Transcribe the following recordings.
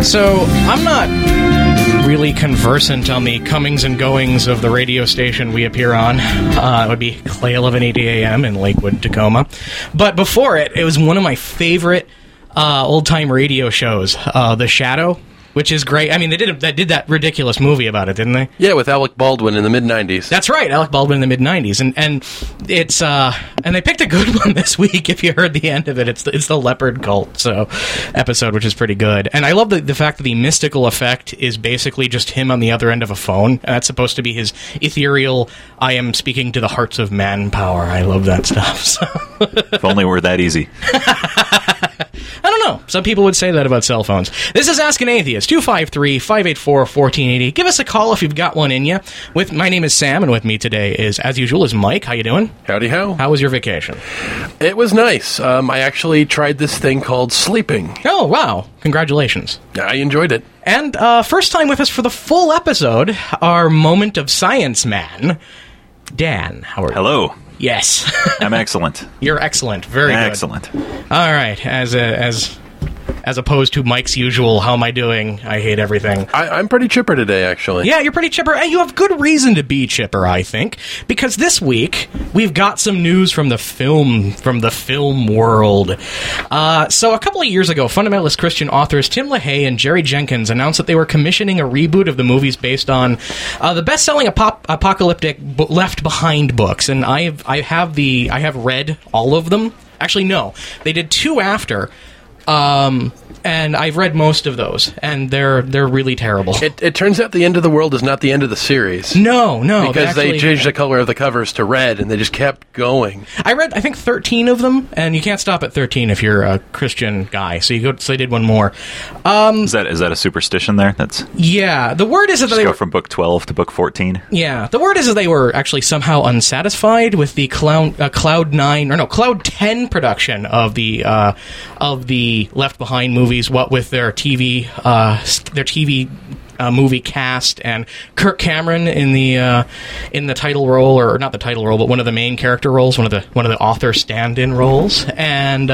So, I'm not really conversant on the comings and goings of the radio station we appear on. It would be Clay 1180 AM in Lakewood, Tacoma. But before it was one of my favorite old-time radio shows, The Shadow, which is great. I mean, they did that ridiculous movie about it, didn't they? Yeah, with Alec Baldwin in the mid-'90s. That's right, Alec Baldwin in the mid-'90s. And it's and they picked a good one this week. If you heard the end of it, it's the leopard cult episode, which is pretty good. And I love the fact that the mystical effect is basically just him on the other end of a phone. And that's supposed to be his ethereal, I am speaking to the hearts of manpower. I love that stuff. So. If only it were that easy. I don't know. Some people would say that about cell phones. This is Ask an Atheist, 253-584-1480. Give us a call if you've got one in you. My name is Sam, and with me today as usual, is Mike. How you doing? Howdy ho. How was your vacation? It was nice. I actually tried this thing called sleeping. Oh, wow. Congratulations. I enjoyed it. And first time with us for the full episode, our Moment of Science man, Dan. How are you? Hello. Yes. I'm excellent. You're excellent. Very good. Excellent. All right. As opposed to Mike's usual, how am I doing? I hate everything. I'm pretty chipper today, actually. Yeah, you're pretty chipper. And you have good reason to be chipper, I think. Because this week, we've got some news from the film world. So a couple of years ago, fundamentalist Christian authors Tim LaHaye and Jerry Jenkins announced that they were commissioning a reboot of the movies based on the best-selling apocalyptic Left Behind books. And I have read all of them. Actually, no. They did two after. And I've read most of those, and they're really terrible. It turns out the end of the world is not the end of the series. No. Because they changed the color of the covers to red, and they just kept going. I read, I think, 13 of them, and you can't stop at 13 if you're a Christian guy, so they did one more. Is that a superstition there? Yeah, the word is that they go from book 12 to book 14? Yeah, the word is that they were actually somehow unsatisfied with the Cloud 10 production of the Left Behind movies, what with their TV movie cast and Kirk Cameron in the title role, or not the title role, but one of the main character roles, one of the author stand-in roles, and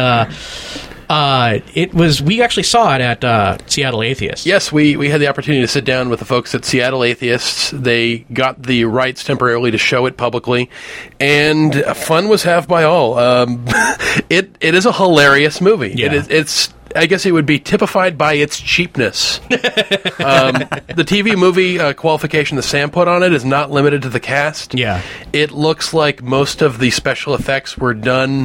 we actually saw it at Seattle Atheists. Yes, we had the opportunity to sit down with the folks at Seattle Atheists. They got the rights temporarily to show it publicly, and fun was had by all. It is a hilarious movie. Yeah. I guess it would be typified by its cheapness. The TV movie qualification that Sam put on it is not limited to the cast. Yeah. It looks like most of the special effects were done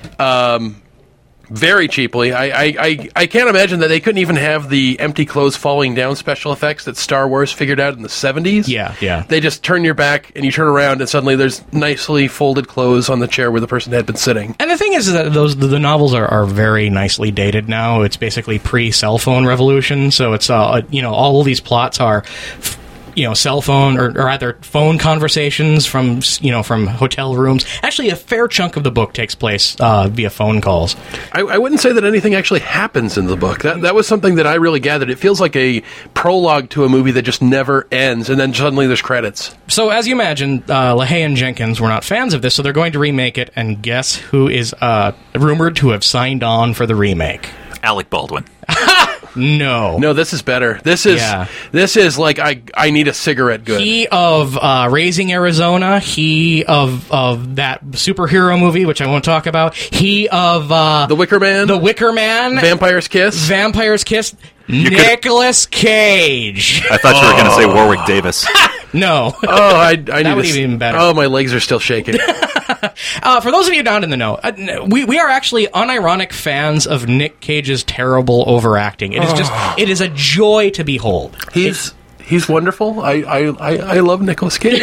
very cheaply. I can't imagine that they couldn't even have the empty clothes falling down special effects that Star Wars figured out in the 70s. Yeah. They just turn your back and you turn around and suddenly there's nicely folded clothes on the chair where the person had been sitting. And the thing is that the novels are very nicely dated now. It's basically pre-cell phone revolution, so it's all these plots are cell phone or rather phone conversations from hotel rooms. Actually, a fair chunk of the book takes place via phone calls. I wouldn't say that anything actually happens in the book. That was something that I really gathered. It feels like a prologue to a movie that just never ends, and then suddenly there's credits. So, as you imagine, LaHaye and Jenkins were not fans of this, so they're going to remake it, and guess who is rumored to have signed on for the remake? Alec Baldwin. No, this is better. This is like I need a cigarette good. He of Raising Arizona. He of that superhero movie, which I won't talk about. He of The Wicker Man. Vampire's Kiss. Nicolas Cage. I thought you were going to say Warwick Davis. No. Oh, I need that would be even better. Oh, my legs are still shaking. For those of you down in the know, we are actually unironic fans of Nick Cage's terrible overacting. It is a joy to behold. He's wonderful. I love Nicolas Cage.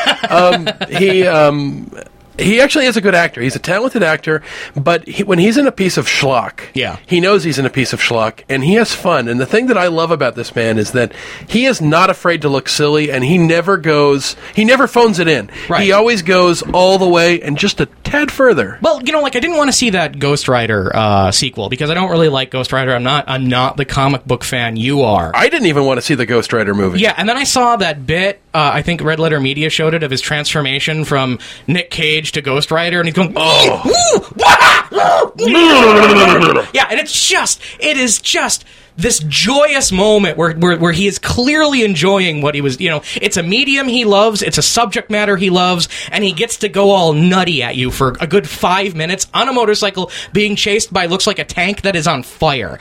He actually is a good actor. He's a talented actor, but when he's in a piece of schlock, he knows he's in a piece of schlock, and he has fun. And the thing that I love about this man is that he is not afraid to look silly, and he never phones it in. Right. He always goes all the way and just a tad further. Well, I didn't want to see that Ghost Rider sequel, because I don't really like Ghost Rider. I'm not the comic book fan you are. I didn't even want to see the Ghost Rider movie. Yeah, and then I saw that bit, I think Red Letter Media showed it, of his transformation from Nick Cage to Ghost Rider, and he's going, yeah, and it is just this joyous moment where he is clearly enjoying what he was, it's a medium he loves, it's a subject matter he loves, and he gets to go all nutty at you for a good 5 minutes on a motorcycle being chased by looks like a tank that is on fire.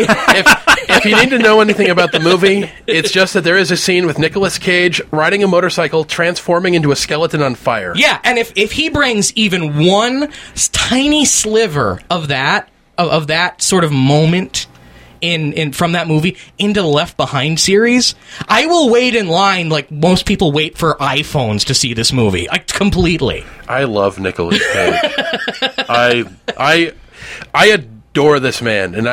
If you need to know anything about the movie, it's just that there is a scene with Nicolas Cage riding a motorcycle transforming into a skeleton on fire. Yeah, and if he brings even one tiny sliver of that sort of moment in from that movie into the Left Behind series, I will wait in line like most people wait for iPhones to see this movie. Completely. I love Nicolas Cage. I adore this man, and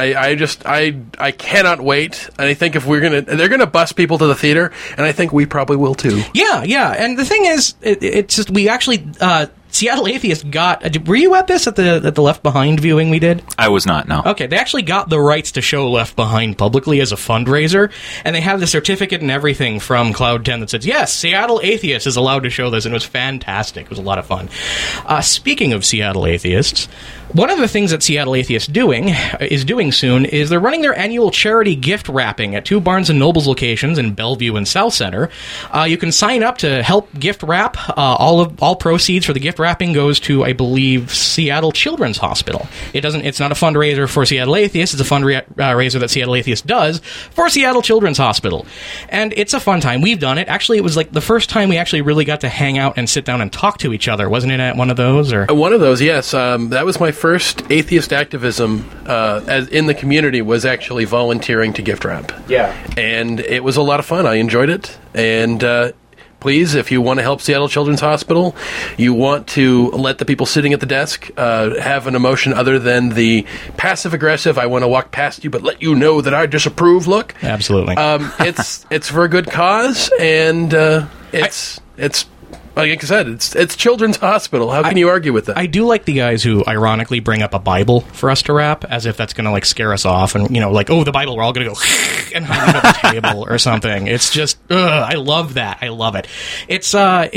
I cannot wait. And I think if they're gonna bus people to the theater, and I think we probably will too. Yeah. And the thing is, it's just we actually. Seattle Atheist got... Were you at this at the Left Behind viewing we did? I was not, no. Okay, they actually got the rights to show Left Behind publicly as a fundraiser, and they have the certificate and everything from Cloud 10 that says, yes, Seattle Atheist is allowed to show this, and it was fantastic. It was a lot of fun. Speaking of Seattle Atheists, one of the things that Seattle Atheist is doing soon is they're running their annual charity gift wrapping at 2 Barnes & Noble's locations in Bellevue and South Center. You can sign up to help gift wrap. All proceeds for the gift wrapping goes to, I believe, Seattle Children's Hospital. It's not a fundraiser for Seattle Atheist. It's a fundraiser that Seattle Atheist does for Seattle Children's Hospital. And it's a fun time. We've done it. Actually, it was like the first time we actually really got to hang out and sit down and talk to each other. Wasn't it at one of those? Or one of those, yes. That was my first atheist activism as in the community, was actually volunteering to gift wrap. Yeah. And it was a lot of fun. I enjoyed it. And please, if you want to help Seattle Children's Hospital, you want to let the people sitting at the desk have an emotion other than the passive-aggressive, I want to walk past you but let you know that I disapprove look. Absolutely. It's for a good cause, and it's like I said, it's Children's Hospital. How can you argue with that? I do like the guys who ironically bring up a Bible for us to wrap, as if that's going to like scare us off, and the Bible, we're all going to go and hide it on the table or something. It's just, I love that. I love it. It's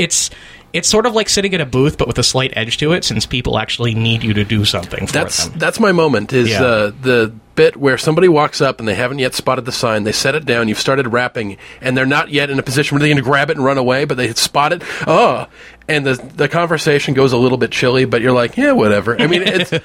sort of like sitting at a booth, but with a slight edge to it, since people actually need you to do something for them. That's my moment, is the bit where somebody walks up and they haven't yet spotted the sign, they set it down, you've started rapping, and they're not yet in a position where they're going to grab it and run away, but they spot it, and the conversation goes a little bit chilly, but you're like, yeah, whatever. I mean,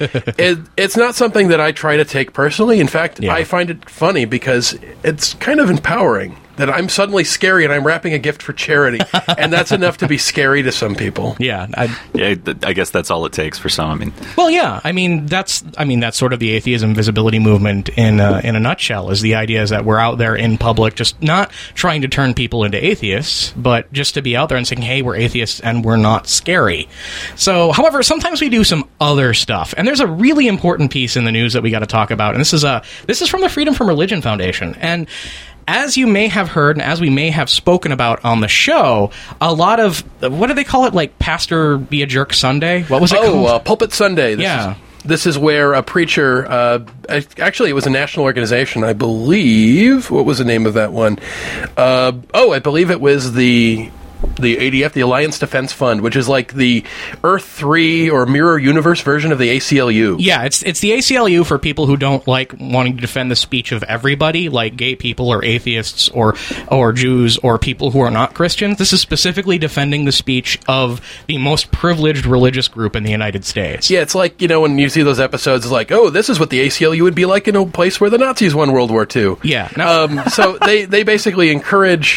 it's not something that I try to take personally. In fact, I find it funny because it's kind of empowering that I'm suddenly scary and I'm wrapping a gift for charity, and that's enough to be scary to some people. Yeah, I guess that's all it takes for some. Well, yeah, that's sort of the atheism visibility movement in a nutshell. Is the idea is that we're out there in public, just not trying to turn people into atheists, but just to be out there and saying, hey, we're atheists and we're not scary. So, however, sometimes we do some other stuff, and there's a really important piece in the news that we got to talk about, and this is from the Freedom from Religion Foundation, and as you may have heard, and as we may have spoken about on the show, a lot of, what do they call it, like Pastor Be a Jerk Sunday? What was it called? Pulpit Sunday. This is where a preacher, actually it was a national organization, I believe. What was the name of that one? I believe it was the ADF, the Alliance Defense Fund, which is like the Earth 3 or Mirror Universe version of the ACLU. Yeah, it's the ACLU for people who don't like wanting to defend the speech of everybody, like gay people or atheists or Jews or people who are not Christians. This is specifically defending the speech of the most privileged religious group in the United States. Yeah, it's like, when you see those episodes, it's like, this is what the ACLU would be like in a place where the Nazis won World War II. Yeah. So they basically encourage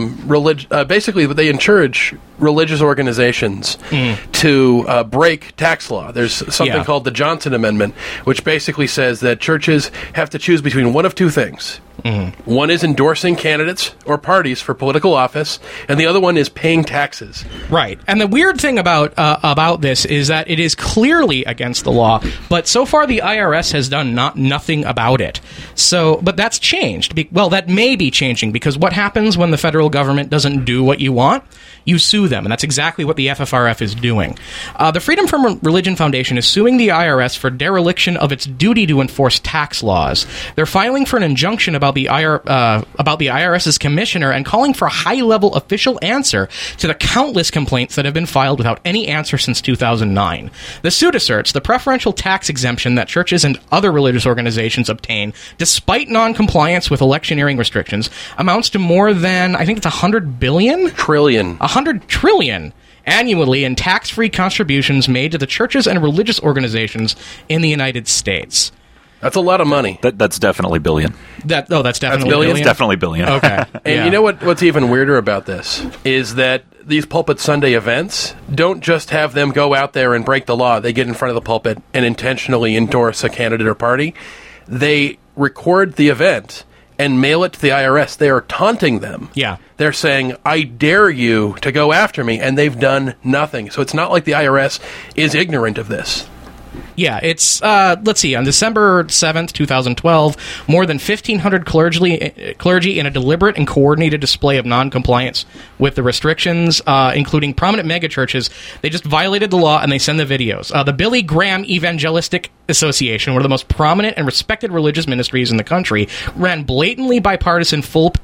encourage religious organizations to break tax law. There's something called the Johnson Amendment, which basically says that churches have to choose between one of two things. Mm-hmm. One is endorsing candidates or parties for political office, and the other one is paying taxes. Right. And the weird thing about this is that it is clearly against the law, but so far the IRS has done nothing about it. So, but that's changed. Well, that may be changing, because what happens when the federal government doesn't do what you want? you sue them, and that's exactly what the FFRF is doing. The Freedom from Religion Foundation is suing the IRS for dereliction of its duty to enforce tax laws. They're filing for an injunction about the IRS's commissioner and calling for a high-level official answer to the countless complaints that have been filed without any answer since 2009. The suit asserts the preferential tax exemption that churches and other religious organizations obtain, despite non-compliance with electioneering restrictions, amounts to more than, I think it's $100 billion? Trillion. $100 trillion annually in tax-free contributions made to the churches and religious organizations in the United States. That's a lot of money. That's definitely billion. That's definitely billion? It's definitely billion. Okay. And you know what's even weirder about this is that these Pulpit Sunday events don't just have them go out there and break the law. They get in front of the pulpit and intentionally endorse a candidate or party. They record the event and mail it to the IRS. They are taunting them. Yeah. They're saying, I dare you to go after me, and they've done nothing. So it's not like the IRS is ignorant of this. Yeah, it's, let's see, on December 7th, 2012, more than 1,500 clergy in a deliberate and coordinated display of noncompliance with the restrictions, including prominent megachurches, they just violated the law and they send the videos. The Billy Graham Evangelistic Association, one of the most prominent and respected religious ministries in the country, ran blatantly partisan,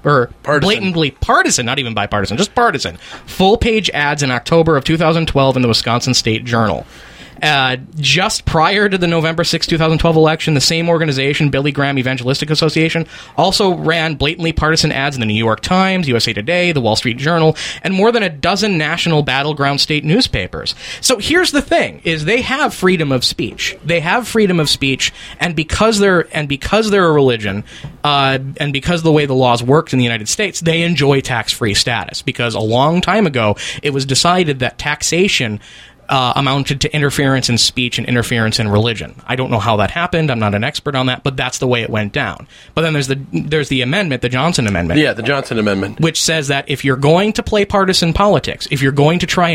not even bipartisan, just partisan, full-page ads in October of 2012 in the Wisconsin State Journal. Just prior to the November 6, 2012 election, the same organization, Billy Graham Evangelistic Association, also ran blatantly partisan ads in the New York Times, USA Today, the Wall Street Journal, and more than a dozen national battleground state newspapers. So here's the thing, is they have freedom of speech. They have freedom of speech, and because they're a religion, and because of the way the laws worked in the United States, they enjoy tax-free status, because a long time ago, it was decided that taxation amounted to interference in speech and interference in religion. I don't know how that happened. I'm not an expert on that, but that's the way it went down. But then there's the amendment, the Johnson Amendment. Yeah, the Johnson Amendment, which says that if you're going to play partisan politics, if you're going to try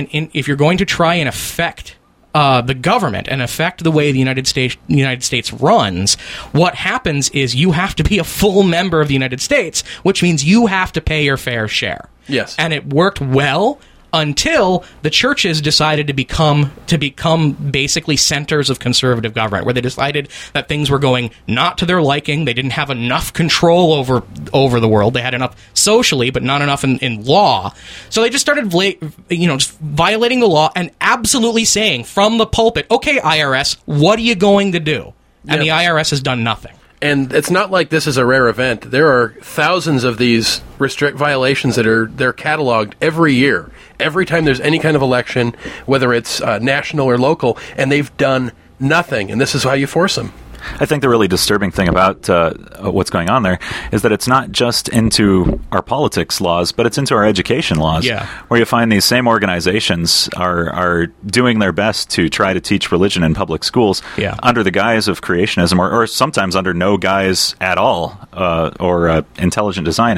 and affect the government and affect the way the United States runs, what happens is you have to be a full member of the United States, which means you have to pay your fair share. Yes. And it worked well until the churches decided to become basically centers of conservative government, where they decided that things were going not to their liking. They didn't have enough control over the world. They had enough socially, but not enough in law. So they just started just violating the law and absolutely saying from the pulpit, okay, IRS, what are you going to do? And the IRS has done nothing. And it's not like this is a rare event. There are thousands of these violations that they're cataloged every year. Every time there's any kind of election, whether it's national or local, and they've done nothing. And this is how you force them. I think the really disturbing thing about what's going on there is that it's not just into our politics laws, but it's into our education laws, where you find these same organizations are doing their best to try to teach religion in public schools under the guise of creationism, or sometimes under no guise at all, or intelligent design.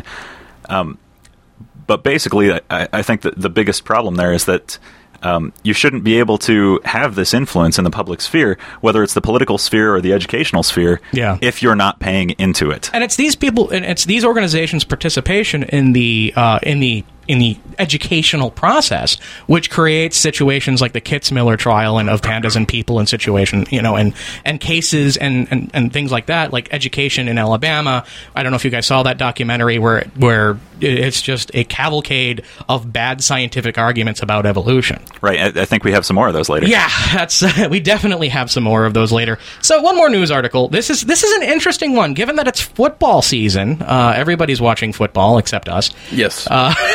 But basically, I think that the biggest problem there is that you shouldn't be able to have this influence in the public sphere, whether it's the political sphere or the educational sphere, if you're not paying into it. And it's these people, and it's these organizations' participation in the educational process, which creates situations like the Kitzmiller trial and of Pandas and People and situation, and cases and things like that, like education in Alabama. I don't know if you guys saw that documentary where it's just a cavalcade of bad scientific arguments about evolution. Right. I think we have some more of those later. Yeah, we definitely have some more of those later. So one more news article. This is an interesting one, given that it's football season. Everybody's watching football except us. Yes.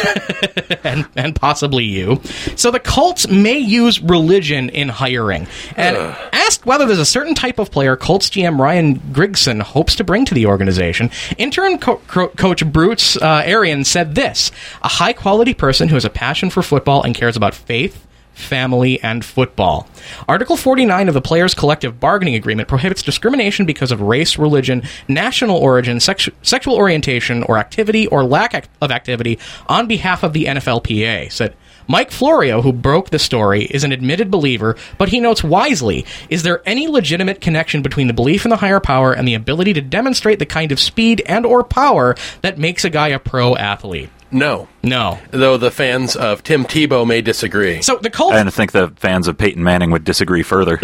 and possibly you. So the Colts may use religion in hiring. And asked whether there's a certain type of player Colts GM Ryan Grigson hopes to bring to the organization, interim coach Bruce Arians said this: a high-quality person who has a passion for football and cares about faith, family, and football. Article 49 of the Players' Collective Bargaining Agreement prohibits discrimination because of race, religion, national origin, sexual orientation, or activity or lack of activity on behalf of the NFLPA, said Mike Florio, who broke the story, is an admitted believer, but he notes wisely, is there any legitimate connection between the belief in the higher power and the ability to demonstrate the kind of speed and or power that makes a guy a pro athlete? No. No. Though the fans of Tim Tebow may disagree. So the cult... I think the fans of Peyton Manning would disagree further.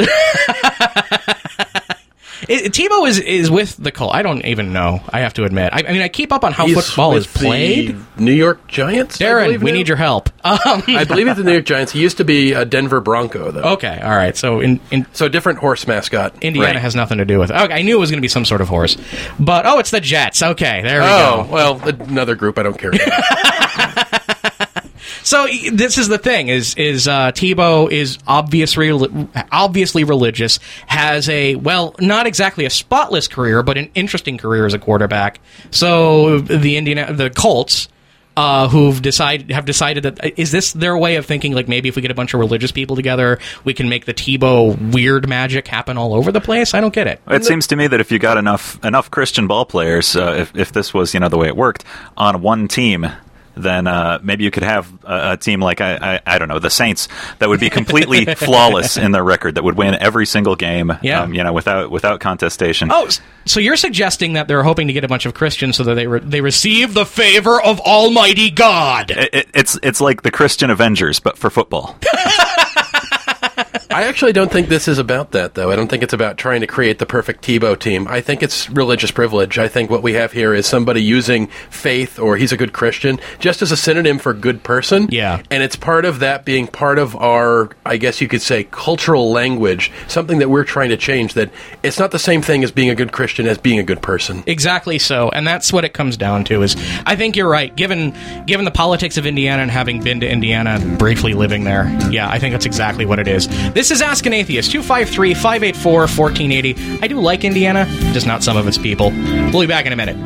Tebow is with the Colts. I don't even know, I have to admit. I mean, I keep up on how football is played. The New York Giants? Darren, we need your help. I believe it's the New York Giants. He used to be a Denver Bronco, though. Okay, all right. So so different horse mascot. Indiana has nothing to do with it. Okay, I knew it was going to be some sort of horse. But, it's the Jets. Okay, there we go. Oh, well, another group I don't care about. So this is the thing: is Tebow is obviously religious, has not exactly a spotless career, but an interesting career as a quarterback. So the Colts, have decided that is this their way of thinking? Like maybe if we get a bunch of religious people together, we can make the Tebow weird magic happen all over the place. I don't get it. It seems to me that if you got enough Christian ball players, if this was the way it worked on one team, then maybe you could have a team like, I don't know, the Saints, that would be completely flawless in their record, that would win every single game, without contestation. Oh, so you're suggesting that they're hoping to get a bunch of Christians so that they receive the favor of Almighty God. It's like the Christian Avengers, but for football. I actually don't think this is about that, though. I don't think it's about trying to create the perfect Tebow team. I think it's religious privilege. I think what we have here is somebody using faith, or he's a good Christian, just as a synonym for good person. Yeah. And it's part of that being part of our, I guess you could say, cultural language, something that we're trying to change, that it's not the same thing as being a good Christian as being a good person. Exactly so. And that's what it comes down to is, I think you're right. Given the politics of Indiana and having been to Indiana, briefly living there, yeah, I think that's exactly what it is. This is Ask an Atheist, 253-584-1480. I do like Indiana, just not some of its people. We'll be back in a minute.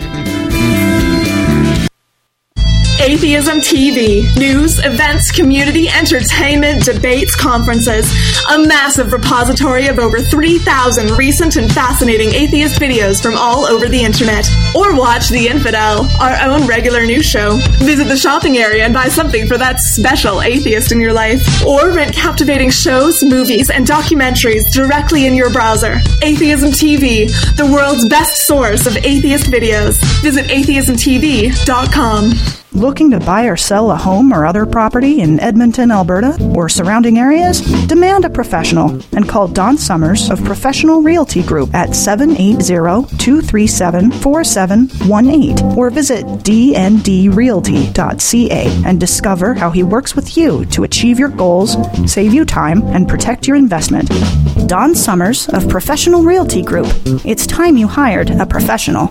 Atheism TV. News, events, community, entertainment, debates, conferences. A massive repository of over 3,000 recent and fascinating atheist videos from all over the internet. Or watch The Infidel, our own regular news show. Visit the shopping area and buy something for that special atheist in your life. Or rent captivating shows, movies, and documentaries directly in your browser. Atheism TV, the world's best source of atheist videos. Visit atheismtv.com. Looking to buy or sell a home or other property in Edmonton, Alberta, or surrounding areas? Demand a professional and call Don Summers of Professional Realty Group at 780-237-4718 or visit dndrealty.ca and discover how he works with you to achieve your goals, save you time, and protect your investment. Don Summers of Professional Realty Group. It's time you hired a professional.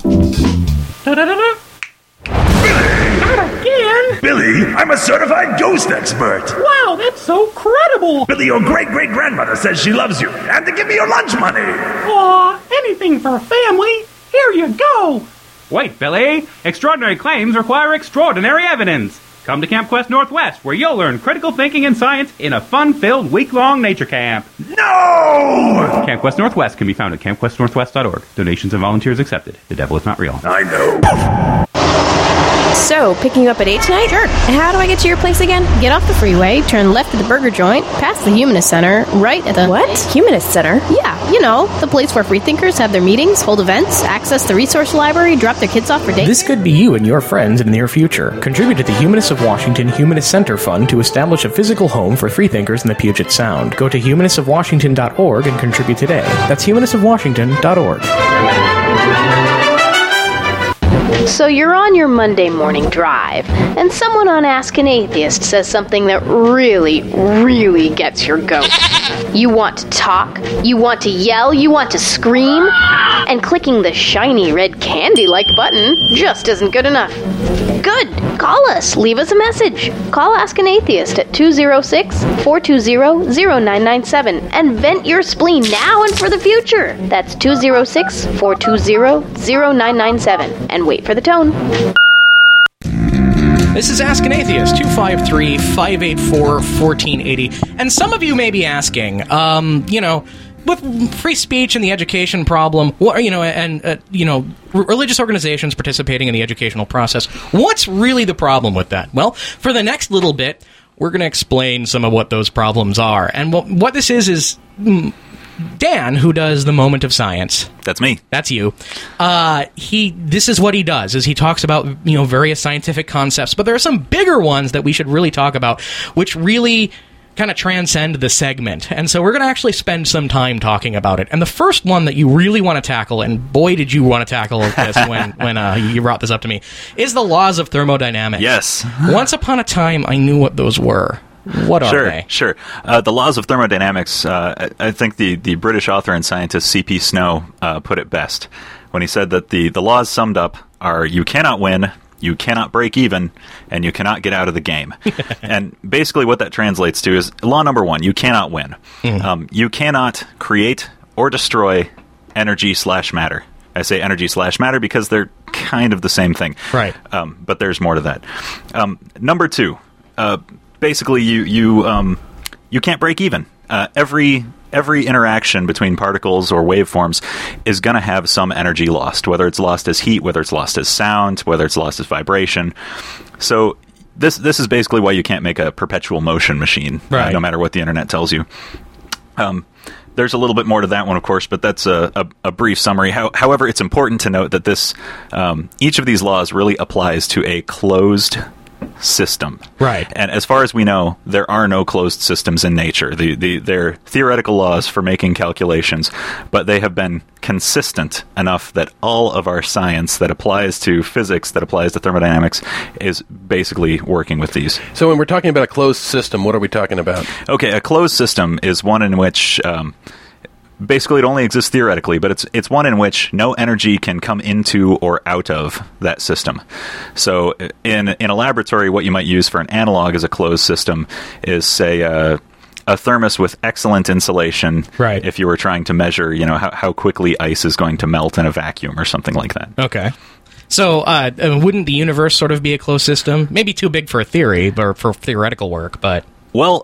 Billy, I'm a certified ghost expert. Wow, that's so credible. Billy, your great-great-grandmother says she loves you and to give me your lunch money. Aw, anything for family. Here you go. Wait, Billy. Extraordinary claims require extraordinary evidence. Come to Camp Quest Northwest, where you'll learn critical thinking and science in a fun-filled week-long nature camp. No! Camp Quest Northwest can be found at campquestnorthwest.org. Donations and volunteers accepted. The devil is not real. I know. So, picking you up at 8 tonight? Sure. How do I get to your place again? Get off the freeway, turn left at the burger joint, past the Humanist Center, right at the... What? Humanist Center? Yeah, the place where freethinkers have their meetings, hold events, access the resource library, drop their kids off for dates. This could be you and your friends in the near future. Contribute to the Humanists of Washington Humanist Center Fund to establish a physical home for freethinkers in the Puget Sound. Go to humanistofwashington.org and contribute today. That's humanistofwashington.org. So you're on your Monday morning drive, and someone on Ask an Atheist says something that really, really gets your goat. You want to talk, you want to yell, you want to scream, and clicking the shiny red candy-like button just isn't good enough. Good! Call us, leave us a message. Call Ask an Atheist at 206-420-0997 and vent your spleen now and for the future. That's 206-420-0997 and wait for the tone. This is Ask an Atheist, 253-584-1480. And some of you may be asking, with free speech and the education problem, religious organizations participating in the educational process, what's really the problem with that? Well, for the next little bit, we're going to explain some of what those problems are. And what this is Dan, who does the Moment of Science. That's me. That's you. This is what he does, is he talks about, various scientific concepts, but there are some bigger ones that we should really talk about, which really kind of transcend the segment. And so we're going to actually spend some time talking about it. And the first one that you really want to tackle, and boy did you want to tackle this when you brought this up to me, is the laws of thermodynamics. Yes. Once upon a time, I knew what those were. What are they? Sure. The laws of thermodynamics, I think the British author and scientist C.P. Snow put it best when he said that the laws summed up are: you cannot win, you cannot break even, and you cannot get out of the game. And basically what that translates to is law number one: you cannot win. You cannot create or destroy energy/matter. I say energy/matter because they're kind of the same thing. Right. But there's more to that. Number two, basically you can't break even. Every interaction between particles or waveforms is going to have some energy lost, whether it's lost as heat, whether it's lost as sound, whether it's lost as vibration. So this is basically why you can't make a perpetual motion machine, right. No matter what the internet tells you. There's a little bit more to that one, of course, but that's a brief summary. However, it's important to note that each of these laws really applies to a closed system. Right. And as far as we know, there are no closed systems in nature. They're theoretical laws for making calculations, but they have been consistent enough that all of our science that applies to physics, that applies to thermodynamics, is basically working with these. So when we're talking about a closed system, what are we talking about? Okay, a closed system is one in which basically it only exists theoretically, but it's one in which no energy can come into or out of that system. So in a laboratory, what you might use for an analog as a closed system is, say, a thermos with excellent insulation. Right. If you were trying to measure, how quickly ice is going to melt in a vacuum or something like that. Okay. So wouldn't the universe sort of be a closed system? Maybe too big for a theory or for theoretical work, but... Well...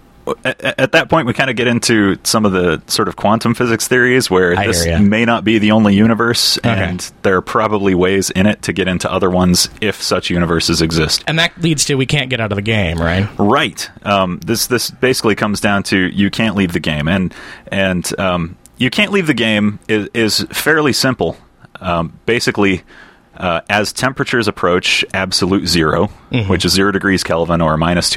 At that point, we kind of get into some of the sort of quantum physics theories where this may not be the only universe, and there are probably ways in it to get into other ones if such universes exist. And that leads to we can't get out of the game, right? Right. This basically comes down to you can't leave the game, and you can't leave the game is fairly simple. Basically, as temperatures approach absolute zero, which is 0 degrees Kelvin or minus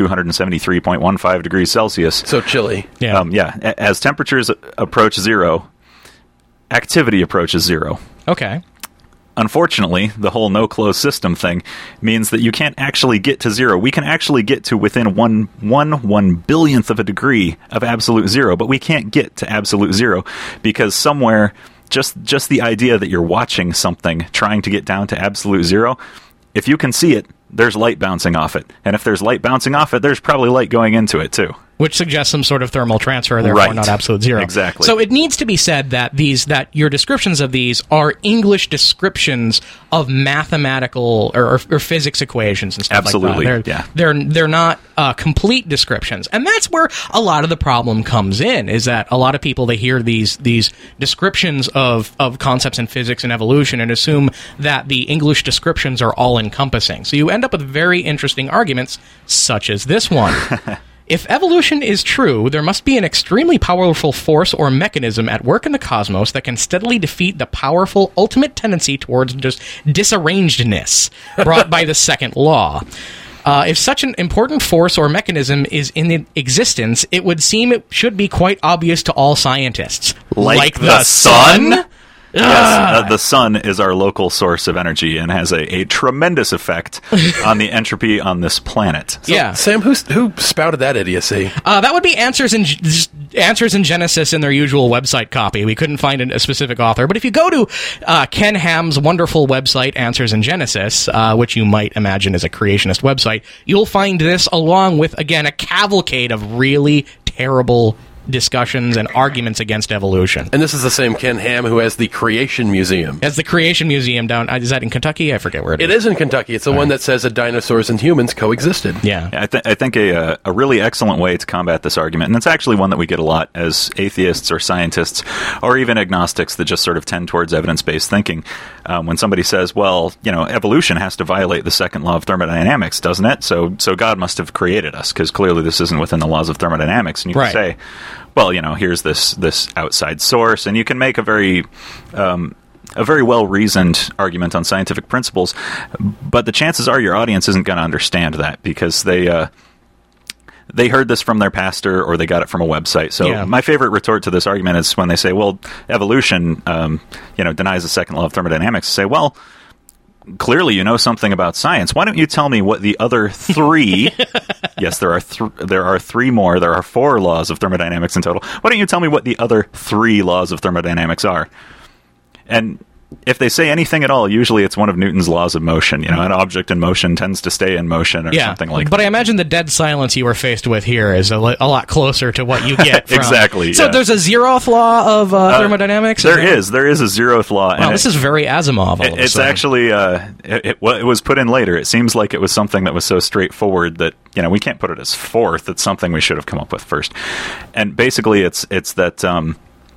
273.15 degrees Celsius. So chilly. Yeah. As temperatures approach zero, activity approaches zero. Okay. Unfortunately, the whole no closed system thing means that you can't actually get to zero. We can actually get to within one billionth of a degree of absolute zero, but we can't get to absolute zero because somewhere... Just the idea that you're watching something trying to get down to absolute zero, if you can see it, there's light bouncing off it. And if there's light bouncing off it, there's probably light going into it, too. Which suggests some sort of thermal transfer, therefore not absolute zero. Exactly. So it needs to be said that your descriptions of these are English descriptions of mathematical or physics equations and stuff Absolutely. like that. They're not complete descriptions. And that's where a lot of the problem comes in, is that a lot of people, they hear these descriptions of concepts in physics and evolution and assume that the English descriptions are all-encompassing. So you end up with very interesting arguments, such as this one. If evolution is true, there must be an extremely powerful force or mechanism at work in the cosmos that can steadily defeat the powerful ultimate tendency towards just disarrangedness brought by the second law. If such an important force or mechanism is in existence, it would seem it should be quite obvious to all scientists. Like the sun? Yes, the sun is our local source of energy and has a tremendous effect on the entropy on this planet. So, Sam, who spouted that idiocy? That would be Answers in Genesis in their usual website copy. We couldn't find a specific author. But if you go to Ken Ham's wonderful website, Answers in Genesis, which you might imagine is a creationist website, you'll find this along with, again, a cavalcade of really terrible discussions and arguments against evolution. And this is the same Ken Ham who has the Creation Museum. Has the Creation Museum down... Is that in Kentucky? I forget where it is. It is in Kentucky. It's the one that says that dinosaurs and humans coexisted. Yeah. I think a really excellent way to combat this argument, and it's actually one that we get a lot as atheists or scientists or even agnostics that just sort of tend towards evidence-based thinking. When somebody says, well, evolution has to violate the second law of thermodynamics, doesn't it? So God must have created us, because clearly this isn't within the laws of thermodynamics. And you can say, well, here's this outside source, and you can make a very well-reasoned argument on scientific principles, but the chances are your audience isn't going to understand that because they heard this from their pastor or they got it from a website. So my favorite retort to this argument is when they say, well, evolution denies the second law of thermodynamics. Say, well, clearly you know something about science. Why don't you tell me what the other three yes, there are three more. There are 4 laws of thermodynamics in total. Why don't you tell me what the other 3 laws of thermodynamics are? And if they say anything at all, usually it's one of Newton's laws of motion. An object in motion tends to stay in motion or something like that. But I imagine the dead silence you were faced with here is a lot closer to what you get from... Exactly. So there's a zeroth law of thermodynamics? There is a zeroth law. Wow, this is very Asimov. It's actually... it was put in later. It seems like it was something that was so straightforward that, we can't put it as 4th. It's something we should have come up with first. And basically it's that...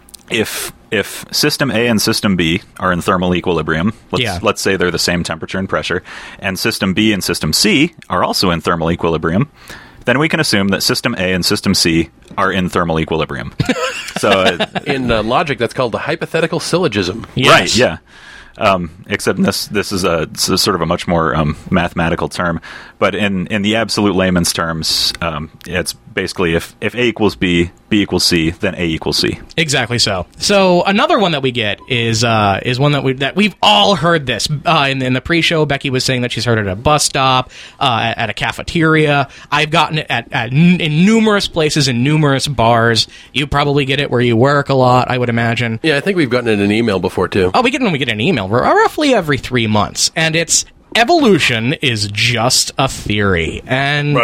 If system A and system B are in thermal equilibrium, let's say they're the same temperature and pressure, and system B and system C are also in thermal equilibrium, then we can assume that system A and system C are in thermal equilibrium. So in logic, that's called the hypothetical syllogism. Yes. Right, yeah. Except this is sort of a much more mathematical term. But in the absolute layman's terms, it's basically if A equals B, B equals C, then A equals C. Exactly so. So another one that we get is one that we've all heard this. In the pre-show, Becky was saying that she's heard it at a bus stop, at a cafeteria. I've gotten it in numerous places, in numerous bars. You probably get it where you work a lot, I would imagine. Yeah, I think we've gotten it in an email before, too. Oh, we get an email roughly every 3 months, and it's evolution is just a theory. And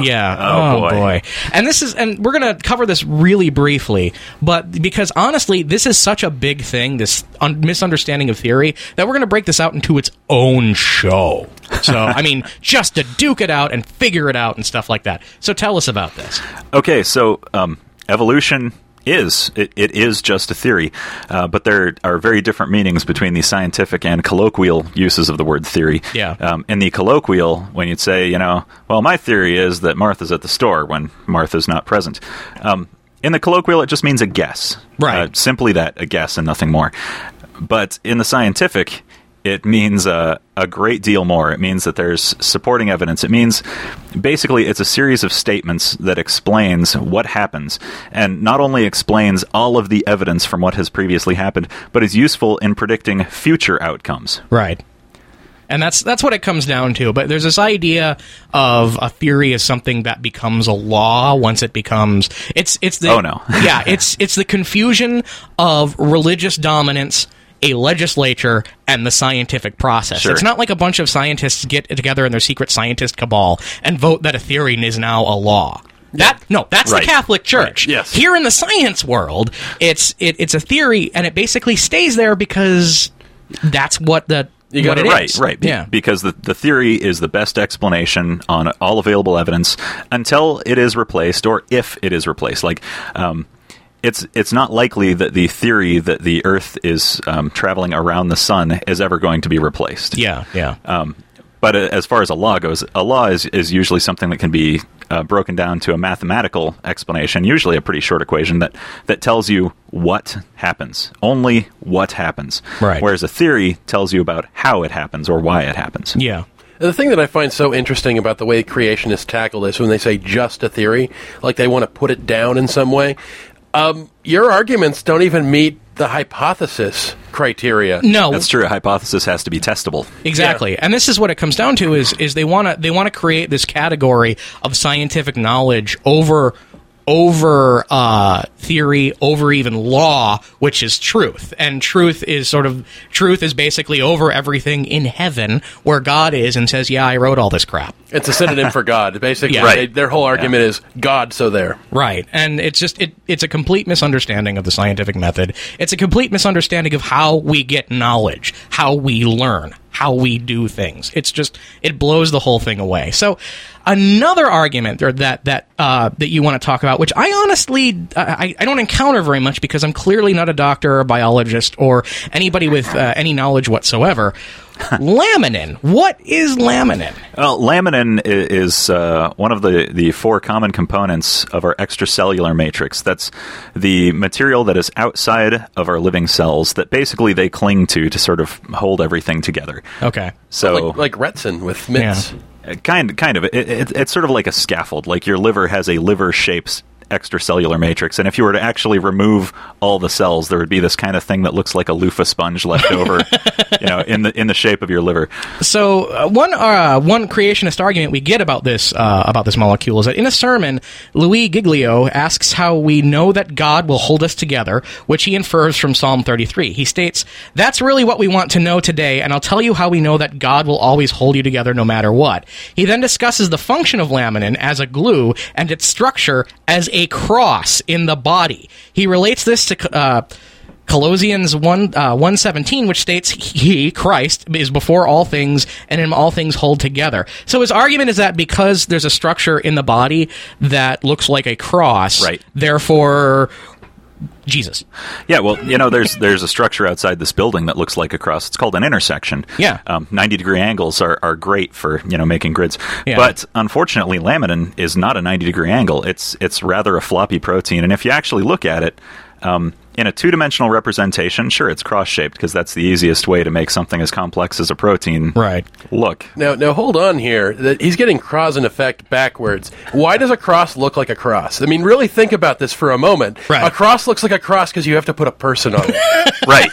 oh boy. And we're going to cover this really briefly, but because honestly, this is such a big thing, this misunderstanding of theory, that we're going to break this out into its own show. So, I mean, just to duke it out and figure it out and stuff like that. So tell us about this. Okay, so evolution it is just a theory, but there are very different meanings between the scientific and colloquial uses of the word theory. Yeah. In the colloquial, when you'd say, well, my theory is that Martha's at the store when Martha's not present. In the colloquial, it just means a guess. Right. Simply that, a guess and nothing more. But in the scientific, it means a great deal more. It means that there's supporting evidence. It means basically it's a series of statements that explains what happens, and not only explains all of the evidence from what has previously happened, but is useful in predicting future outcomes. Right. And that's what it comes down to. But there's this idea of a theory as something that becomes a law once it becomes... It's the... Oh, no. Yeah, it's the confusion of religious dominance, a legislature, and the scientific process. Sure. It's not like a bunch of scientists get together in their secret scientist cabal and vote that a theory is now a law. That's right. The Catholic Church. Right. Yes. Here in the science world, it's a theory, and it basically stays there because that's what you got it right, is. Right. Yeah. Because the theory is the best explanation on all available evidence until it is replaced, or if it is replaced. Like, it's not likely that the theory that the Earth is traveling around the sun is ever going to be replaced. Yeah, yeah. But as far as a law goes, a law is usually something that can be broken down to a mathematical explanation, usually a pretty short equation that tells you what happens, only what happens. Right. Whereas a theory tells you about how it happens or why it happens. Yeah. The thing that I find so interesting about the way creationists tackle this, when they say just a theory, like they want to put it down in some way, your arguments don't even meet the hypothesis criteria. No, that's true. A hypothesis has to be testable. Exactly, yeah. And this is what it comes down to: is they want to create this category of scientific knowledge over theory, over even law, which is truth. And truth is basically over everything in heaven, where God is and says, yeah, I wrote all this crap. It's a synonym for God. Basically, yeah. Right. Their whole argument is God, so there. Right. And it's just, it's a complete misunderstanding of the scientific method. It's a complete misunderstanding of how we get knowledge, how we learn, how we do things. It's just, it blows the whole thing away. So, Another argument that you want to talk about, which I honestly I don't encounter very much because I'm clearly not a doctor or a biologist or anybody with any knowledge whatsoever. Laminin. What is laminin? Well, laminin is one of the four common components of our extracellular matrix. That's the material that is outside of our living cells that basically they cling to sort of hold everything together. Okay. So like Retsin with mitts. Yeah. Kind of. It's sort of like a scaffold. Like your liver has a liver-shaped extracellular matrix, and if you were to actually remove all the cells, there would be this kind of thing that looks like a loofah sponge left over, in the shape of your liver. So one creationist argument we get about this molecule is that in a sermon, Louis Giglio asks how we know that God will hold us together, which he infers from Psalm 33. He states, "That's really what we want to know today, and I'll tell you how we know that God will always hold you together no matter what." He then discusses the function of laminin as a glue and its structure as a cross in the body. He relates this to Colossians 1:17, which states, "He, Christ, is before all things, and in him all things hold together." So his argument is that because there's a structure in the body that looks like a cross, right, therefore Jesus. Yeah, well, there's a structure outside this building that looks like a cross. It's called an intersection. Yeah. 90-degree angles are great for, making grids. Yeah. But unfortunately, laminin is not a 90-degree angle. It's rather a floppy protein. And if you actually look at it, in a two-dimensional representation, sure, it's cross-shaped because that's the easiest way to make something as complex as a protein look. Now hold on here. He's getting Crozen effect backwards. Why does a cross look like a cross? I mean, really think about this for a moment. Right. A cross looks like a cross because you have to put a person on it. Right.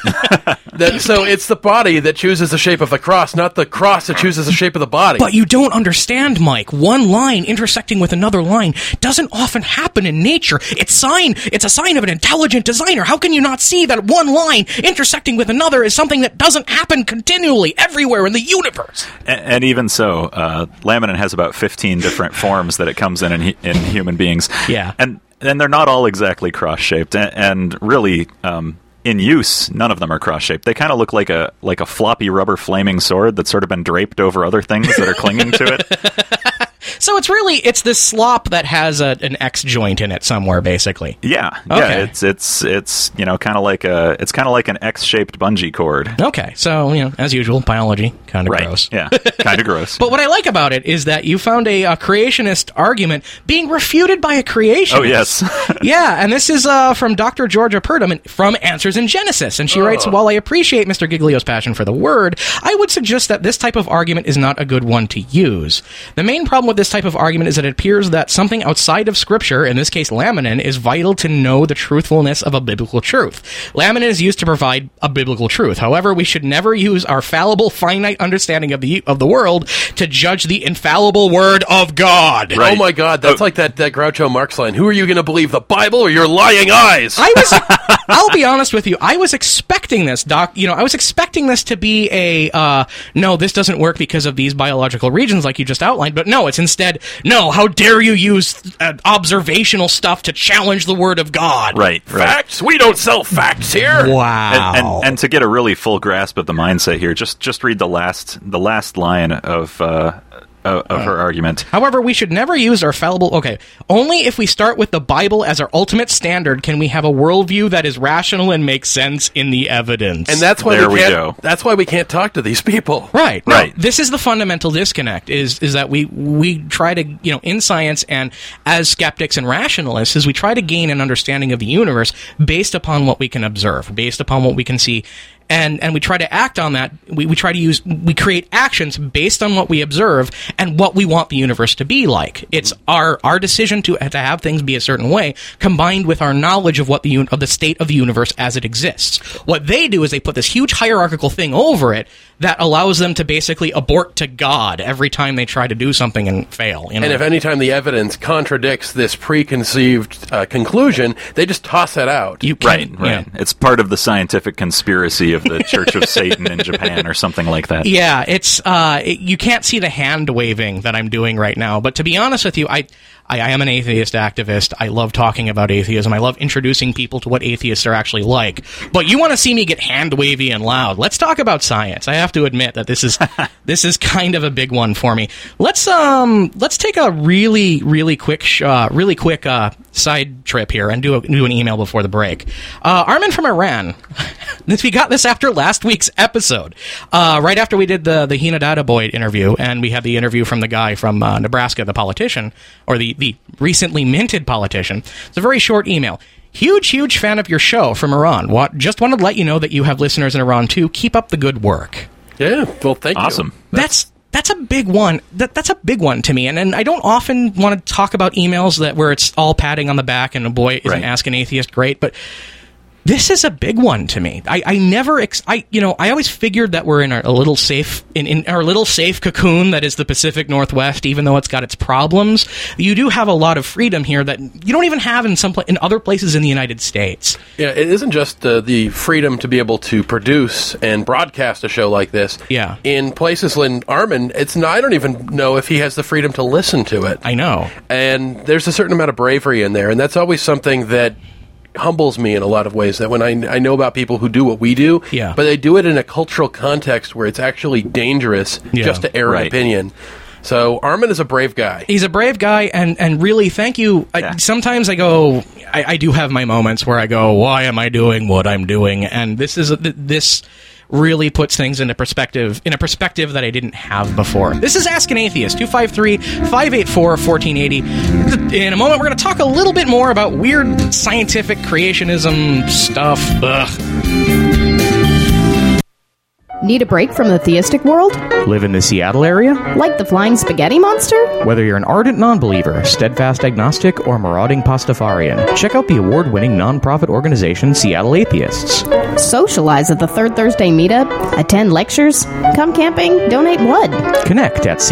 So it's the body that chooses the shape of the cross, not the cross that chooses the shape of the body. But you don't understand, Mike. One line intersecting with another line doesn't often happen in nature. It's a sign of an intelligent designer. How can you not see that one line intersecting with another is something that doesn't happen continually everywhere in the universe? And even so, laminin has about 15 different forms that it comes in human beings. Yeah. And they're not all exactly cross-shaped. And really, in use, none of them are cross-shaped. They kind of look like a floppy rubber flaming sword that's sort of been draped over other things that are clinging to it. So it's this slop that has an X joint in it somewhere, basically. Yeah. Okay. Yeah. It's kind of like an X-shaped bungee cord. Okay. So as usual, biology kind of gross. Yeah. Kind of gross. But what I like about it is that you found a creationist argument being refuted by a creationist. Oh yes. Yeah, and this is from Dr. Georgia Purdom from Answers in Genesis, and she writes, "While I appreciate Mr. Giglio's passion for the word, I would suggest that this type of argument is not a good one to use. The main problem with this type of argument is that it appears that something outside of Scripture, in this case laminin, is vital to know the truthfulness of a biblical truth. Laminin is used to provide a biblical truth. However, we should never use our fallible, finite understanding of the world to judge the infallible word of God." Right. Oh my God, that's like that Groucho Marx line. Who are you going to believe, the Bible or your lying eyes? I'll be honest with you, I was expecting this, Doc. I was expecting this to be no, this doesn't work because of these biological regions like you just outlined, but no, it's instead, no, how dare you use observational stuff to challenge the word of God. Right. Facts? We don't sell facts here. Wow. And to get a really full grasp of the mindset here, just read the last line of her argument. However, we should never use our fallible... Okay, only if we start with the Bible as our ultimate standard can we have a worldview that is rational and makes sense in the evidence. And that's why that's why we can't talk to these people. Right. No, this is the fundamental disconnect, is that we try to, in science and as skeptics and rationalists, is we try to gain an understanding of the universe based upon what we can observe, based upon what we can see. And we try to act on that. We create actions based on what we observe and what we want the universe to be like. It's our decision to have things be a certain way, combined with our knowledge of of the state of the universe as it exists. What they do is they put this huge hierarchical thing over it that allows them to basically abort to God every time they try to do something and fail. And if any time the evidence contradicts this preconceived conclusion, they just toss it out. Right. Yeah. It's part of the scientific conspiracy of the Church of Satan in Japan or something like that. Yeah, it's you can't see the hand waving that I'm doing right now, but to be honest with you, I am an atheist activist. I love talking about atheism. I love introducing people to what atheists are actually like. But you want to see me get hand-wavy and loud. Let's talk about science. I have to admit that this is kind of a big one for me. Let's take a really quick side trip here and do an email before the break. Armin from Iran. We got this after last week's episode, right after we did the Hina Dadaboy interview, and we had the interview from the guy from Nebraska, the politician, or the recently minted politician. It's a very short email. Huge fan of your show from Iran. Just wanted to let you know that you have listeners in Iran too. Keep up the good work. Yeah, well, thank you. Awesome. That's a big one. That's a big one to me. And I don't often want to talk about emails where it's all patting on the back and a boy isn't Ask an Atheist great, but this is a big one to me. I always figured that we're in our little safe cocoon that is the Pacific Northwest, even though it's got its problems. You do have a lot of freedom here that you don't even have in other places in the United States. Yeah, it isn't just the freedom to be able to produce and broadcast a show like this. Yeah. In places in Armin, I don't even know if he has the freedom to listen to it. I know. And there's a certain amount of bravery in there, and that's always something that humbles me in a lot of ways, that when I know about people who do what we do, but they do it in a cultural context where it's actually dangerous just to air an opinion. So Armin is a brave guy. He's a brave guy, and really, thank you. Sometimes I go, I do have my moments where I go, why am I doing what I'm doing? And this really puts things in a perspective that I didn't have before. This is Ask an Atheist, 253-584-1480. In a moment, we're going to talk a little bit more about weird scientific creationism stuff. Need a break from the theistic world? Live in the Seattle area? Like the flying spaghetti monster? Whether you're an ardent non-believer, steadfast agnostic, or marauding pastafarian, check out the award-winning non-profit organization Seattle Atheists. Socialize at the Third Thursday meetup, attend lectures, come camping, donate blood. Connect at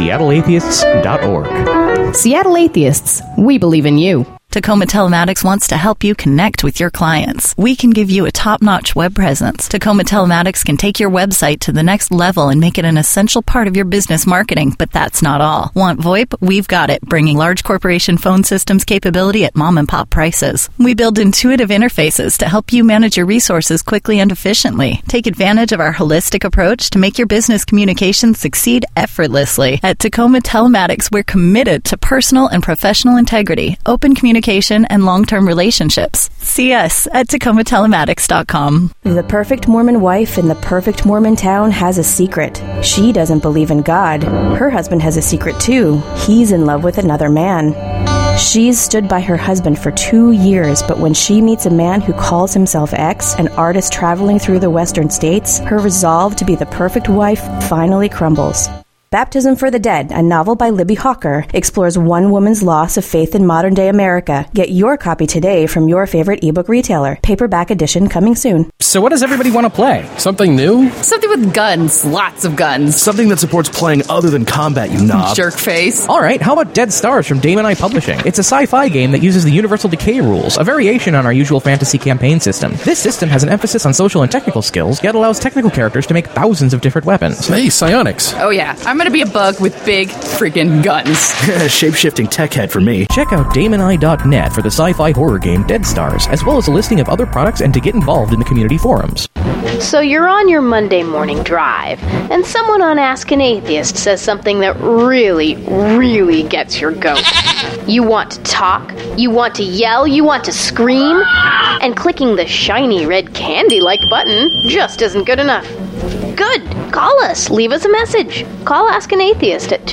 seattleatheists.org. Seattle Atheists, we believe in you. Tacoma Telematics wants to help you connect with your clients. We can give you a top-notch web presence. Tacoma Telematics can take your website to the next level and make it an essential part of your business marketing, but that's not all. Want VoIP? We've got it, bringing large corporation phone systems capability at mom-and-pop prices. We build intuitive interfaces to help you manage your resources quickly and efficiently. Take advantage of our holistic approach to make your business communications succeed effortlessly. At Tacoma Telematics, we're committed to personal and professional integrity, open communication, and long-term relationships. See us at TacomaTelematics.com. The perfect Mormon wife in the perfect Mormon town has a secret. She doesn't believe in God. Her husband has a secret too. He's in love with another man. She's stood by her husband for 2 years, but when she meets a man who calls himself X, an artist traveling through the western states, her resolve to be the perfect wife finally crumbles. Baptism for the Dead, a novel by Libby Hawker, explores one woman's loss of faith in modern-day America. Get your copy today from your favorite ebook retailer. Paperback edition coming soon. So what does everybody want to play? Something new? Something with guns. Lots of guns. Something that supports playing other than combat, you knob. Jerk face. All right, how about Dead Stars from Damon I Publishing? It's a sci-fi game that uses the Universal Decay rules, a variation on our usual fantasy campaign system. This system has an emphasis on social and technical skills, yet allows technical characters to make thousands of different weapons. Hey, psionics. Oh yeah, I'm gonna be a bug with big freaking guns. Shape-shifting tech head for me. Check out DamonI.net for the sci-fi horror game Dead Stars, as well as a listing of other products and to get involved in the community forums. So you're on your Monday morning drive, and someone on Ask an Atheist says something that really, really gets your goat. You want to talk, you want to yell, you want to scream, and clicking the shiny red candy-like button just isn't good enough. Good. Call us. Leave us a message. Call Ask an Atheist at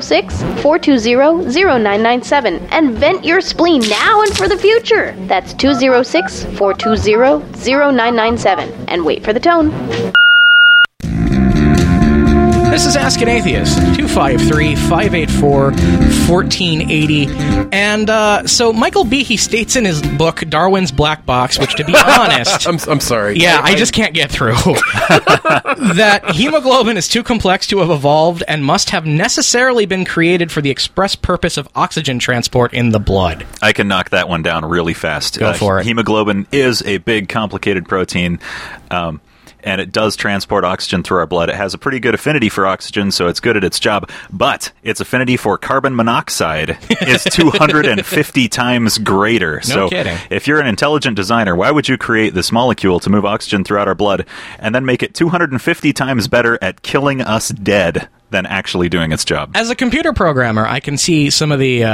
206-420-0997 and vent your spleen now and for the future. That's 206-420-0997 and wait for the tone. This is Ask an Atheist, 253-584-1480. And so Michael Behe states in his book, Darwin's Black Box, which to be honest... I'm sorry. Yeah, I just can't get through. That hemoglobin is too complex to have evolved and must have necessarily been created for the express purpose of oxygen transport in the blood. I can knock that one down really fast. Go for it. Hemoglobin is a big, complicated protein. and it does transport oxygen through our blood. It has a pretty good affinity for oxygen, so it's good at its job. But its affinity for carbon monoxide is 250 times greater. No kidding. If you're an intelligent designer, why would you create this molecule to move oxygen throughout our blood and then make it 250 times better at killing us dead than actually doing its job? As a computer programmer, I can see some of the...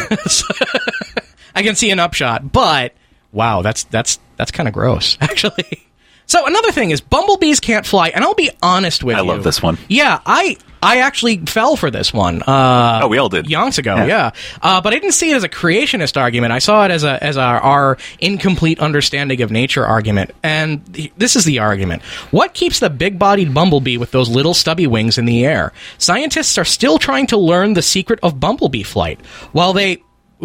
I can see an upshot, but wow, that's kind of gross, actually. So another thing is bumblebees can't fly, and I'll be honest with you. I love this one. Yeah, I actually fell for this one. We all did. Yonks ago, yeah. But I didn't see it as a creationist argument. I saw it as our incomplete understanding of nature argument. And this is the argument. What keeps the big-bodied bumblebee with those little stubby wings in the air? Scientists are still trying to learn the secret of bumblebee flight. While they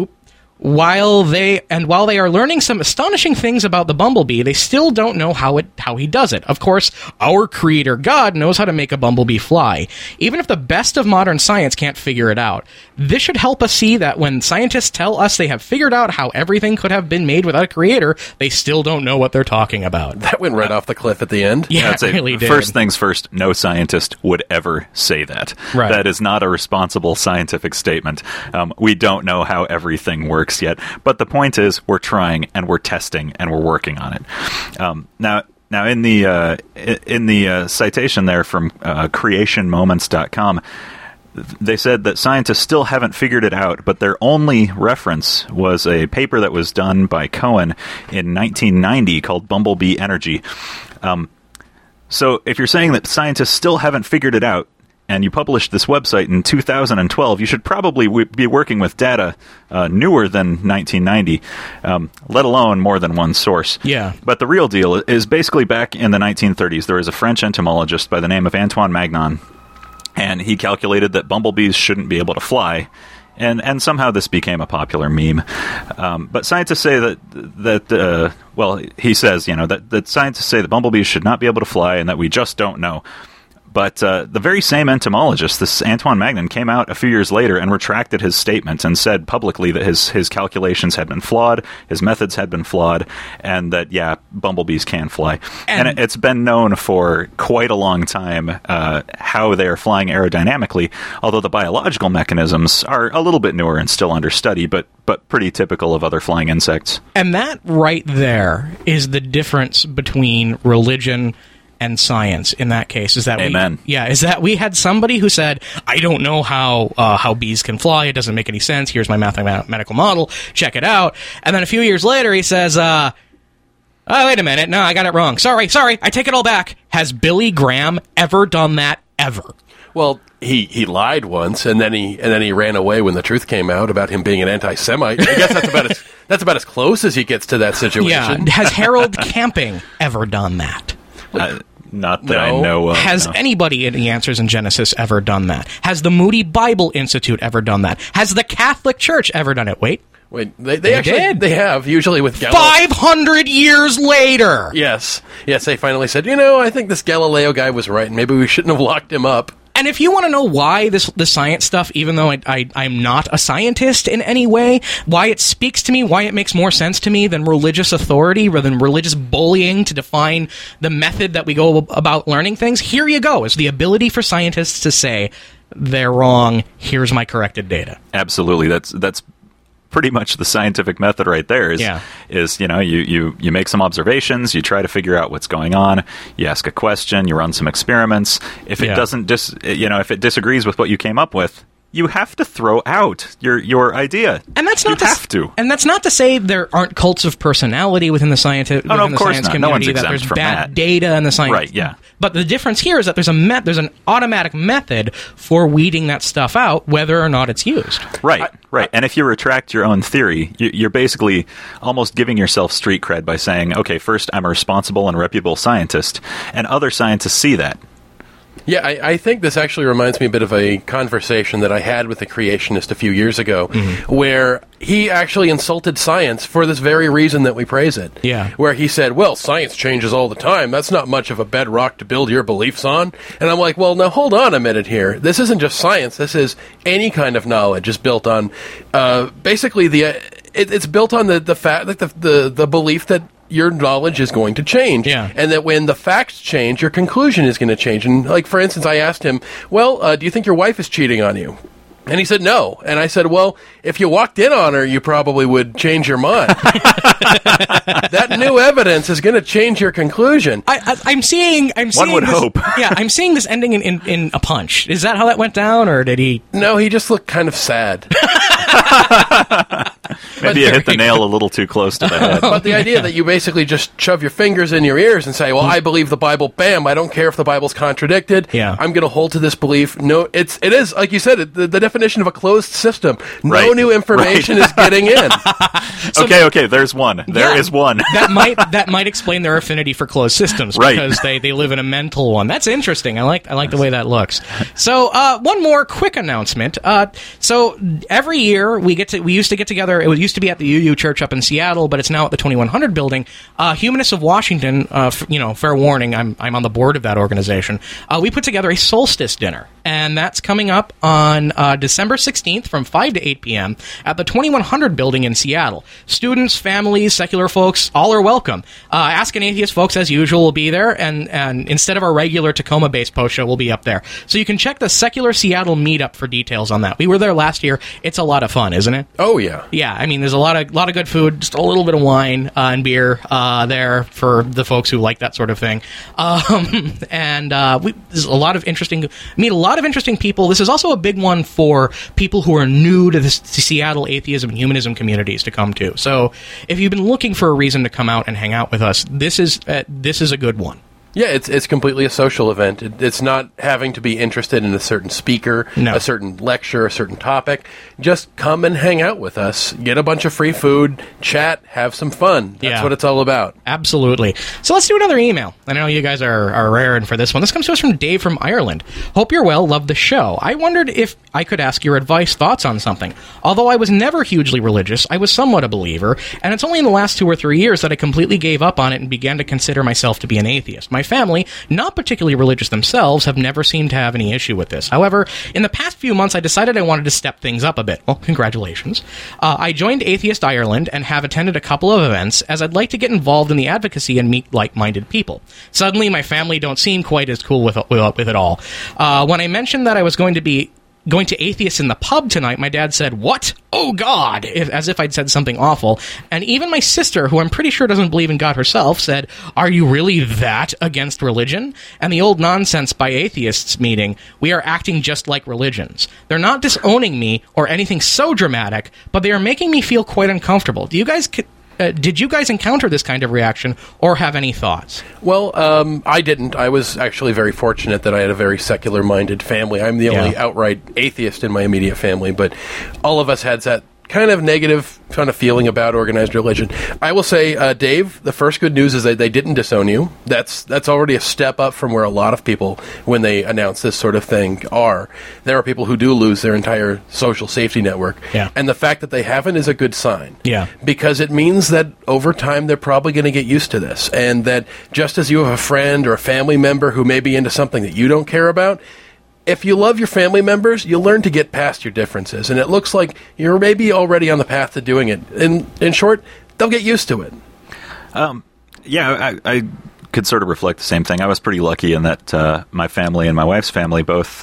are learning some astonishing things about the bumblebee, they still don't know how he does it. Of course, our creator God knows how to make a bumblebee fly, even if the best of modern science can't figure it out. This should help us see that when scientists tell us they have figured out how everything could have been made without a creator, they still don't know what they're talking about. That went right off the cliff at the end. Yeah, it really did. First things first, no scientist would ever say that. Right. That is not a responsible scientific statement. We don't know how everything works yet, but the point is we're trying and we're testing and we're working on it. Now in the citation there from creationmoments.com, they said that scientists still haven't figured it out, but their only reference was a paper that was done by Cohen in 1990 called Bumblebee Energy. So if you're saying that scientists still haven't figured it out, and you published this website in 2012, you should probably be working with data newer than 1990, let alone more than one source. Yeah. But the real deal is basically back in the 1930s, there was a French entomologist by the name of Antoine Magnan, and he calculated that bumblebees shouldn't be able to fly. And somehow this became a popular meme. But scientists say that he says, that scientists say that bumblebees should not be able to fly and that we just don't know. But the very same entomologist, this Antoine Magnan, came out a few years later and retracted his statement and said publicly that his calculations had been flawed, his methods had been flawed, and that, bumblebees can fly. And it's been known for quite a long time how they are flying aerodynamically, although the biological mechanisms are a little bit newer and still under study, but pretty typical of other flying insects. And that right there is the difference between religion and science in that case. Is that Amen. Is that we had somebody who said, I don't know how bees can fly, it doesn't make any sense, here's my mathematical model, check it out. And then a few years later he says, oh, wait a minute, no, I got it wrong. Sorry, I take it all back. Has Billy Graham ever done that, ever? Well, he lied once, and then he ran away when the truth came out about him being an anti-Semite. I guess that's about as close as he gets to that situation. Yeah. Has Harold Camping ever done that? Not that I know of. Has anybody in the Answers in Genesis ever done that? Has the Moody Bible Institute ever done that? Has the Catholic Church ever done it? Wait, they actually did. They have, usually with Galileo. 500 years later! Yes, they finally said, I think this Galileo guy was right, and maybe we shouldn't have locked him up. And if you want to know why the science stuff, even though I'm not a scientist in any way, why it speaks to me, why it makes more sense to me than religious authority, rather than religious bullying to define the method that we go about learning things, here you go, is the ability for scientists to say, they're wrong, here's my corrected data. Absolutely, that's pretty much the scientific method right there. You make some observations, you try to figure out what's going on, you ask a question, you run some experiments. If it doesn't if it disagrees with what you came up with, you have to throw out your idea. And that's not And that's not to say there aren't cults of personality within the science community, no one's that there's from bad that. data in the science. Right, yeah. But the difference here is that there's an automatic method for weeding that stuff out, whether or not it's used. Right. And if you retract your own theory, you're basically almost giving yourself street cred by saying, okay, first, I'm a responsible and reputable scientist, and other scientists see that. Yeah, I think this actually reminds me a bit of a conversation that I had with a creationist a few years ago, where he actually insulted science for this very reason that we praise it. Yeah. Where he said, well, science changes all the time. That's not much of a bedrock to build your beliefs on. And I'm like, well, now hold on a minute here. This isn't just science. This is any kind of knowledge is built on, basically, it's built on the fact, like the belief that your knowledge is going to change. Yeah. And that when the facts change, your conclusion is going to change. And, like, for instance, I asked him, well, do you think your wife is cheating on you? And he said no. And I said, well, if you walked in on her, you probably would change your mind. That new evidence is going to change your conclusion. I'm seeing One would this, hope. Yeah, I'm seeing this ending in a punch. Is that how that went down, or did he? No, he just looked kind of sad. Maybe you hit the nail a little too close to the head. But the idea that you basically just shove your fingers in your ears and say, well, I believe the Bible, bam, I don't care if the Bible's contradicted. Yeah. I'm going to hold to this belief. No, it is, like you said, the definition of a closed system. No Right. new information is getting in. Okay, there's one. There is one. that might explain their affinity for closed systems, Right. because they live in a mental one. That's interesting. I like the way that looks. So one more quick announcement. So every year we used to get together. It used to be at the UU Church up in Seattle, but it's now at the 2100 building. Humanists of Washington. Fair warning, I'm on the board of that organization. We put together a solstice dinner, and that's coming up on December 16th from 5 to 8 p.m. at the 2100 building in Seattle. Students, families, secular folks, all are welcome. Ask an Atheist folks, as usual, will be there, and instead of our regular Tacoma-based post show, we'll be up there. So you can check the Secular Seattle meetup for details on that. We were there last year. It's a lot of fun, isn't it? Oh, yeah. Yeah, I mean, there's a lot of good food, just a little bit of wine and beer there for the folks who like that sort of thing. There's a lot of interesting people. This is also a big one for people who are new to the Seattle atheism and humanism communities to come to. So if you've been looking for a reason to come out and hang out with us, this is a good one. Yeah, it's completely a social event. It's not having to be interested in a certain speaker, a certain lecture, a certain topic. Just come and hang out with us, get a bunch of free food, chat, have some fun. That's what it's all about. Absolutely. So let's do another email. I know you guys are raring for this one. This comes to us from Dave from Ireland. Hope you're well. Love the show. I wondered if I could ask your advice, thoughts on something. Although I was never hugely religious, I was somewhat a believer, and it's only in the last 2 or 3 years that I completely gave up on it and began to consider myself to be an atheist. My family, not particularly religious themselves, have never seemed to have any issue with this. However, in the past few months, I decided I wanted to step things up a bit. Well, congratulations. I joined Atheist Ireland and have attended a couple of events, as I'd like to get involved in the advocacy and meet like-minded people. Suddenly, my family don't seem quite as cool with it all. When I mentioned that I was going to Atheists in the Pub tonight, my dad said, "What? Oh, God," as if I'd said something awful. And even my sister, who I'm pretty sure doesn't believe in God herself, said, "Are you really that against religion?" And the old nonsense by atheists meeting, "We are acting just like religions." They're not disowning me or anything so dramatic, but they are making me feel quite uncomfortable. Did you guys encounter this kind of reaction or have any thoughts? Well, I didn't. I was actually very fortunate that I had a very secular-minded family. I'm the only outright atheist in my immediate family, but all of us had that kind of negative kind of feeling about organized religion. I will say, Dave, the first good news is that they didn't disown you. That's already a step up from where a lot of people, when they announce this sort of thing, are. There are people who do lose their entire social safety network. Yeah. And the fact that they haven't is a good sign. Yeah. Because it means that over time they're probably going to get used to this. And that just as you have a friend or a family member who may be into something that you don't care about, if you love your family members, you'll learn to get past your differences. And it looks like you're maybe already on the path to doing it. In short, they'll get used to it. I could sort of reflect the same thing. I was pretty lucky in that my family and my wife's family both,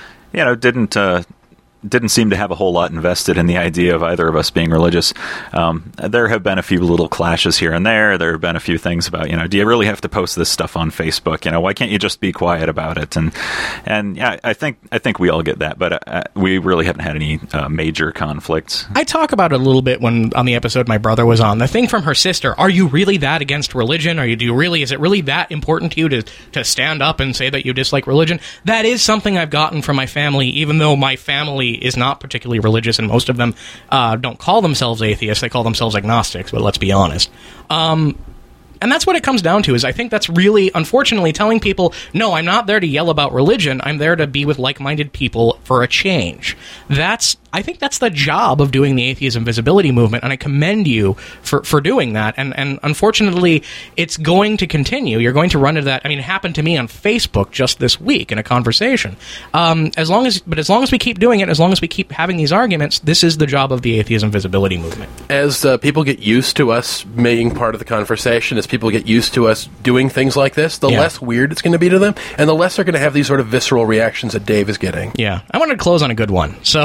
didn't seem to have a whole lot invested in the idea of either of us being religious. There have been a few little clashes here and there. There have been a few things about, do you really have to post this stuff on Facebook? Why can't you just be quiet about it? And yeah, I think we all get that, but we really haven't had any major conflicts. I talk about it a little bit when on the episode my brother was on. The thing from her sister, are you really that against religion? Is it really that important to you to stand up and say that you dislike religion? That is something I've gotten from my family, even though my family is not particularly religious, and most of them don't call themselves atheists. They call themselves agnostics, but let's be honest. And that's what it comes down to, is I think that's really, unfortunately, telling people, no, I'm not there to yell about religion, I'm there to be with like-minded people for a change. I think that's the job of doing the atheism visibility movement, and I commend you for doing that. And unfortunately, it's going to continue. You're going to run into that. I mean, it happened to me on Facebook just this week in a conversation. As long as we keep doing it, as long as we keep having these arguments, this is the job of the atheism visibility movement. As people get used to us being part of the conversation, as people get used to us doing things like this, the less weird it's going to be to them, and the less they're going to have these sort of visceral reactions that Dave is getting. Yeah. I wanted to close on a good one, so...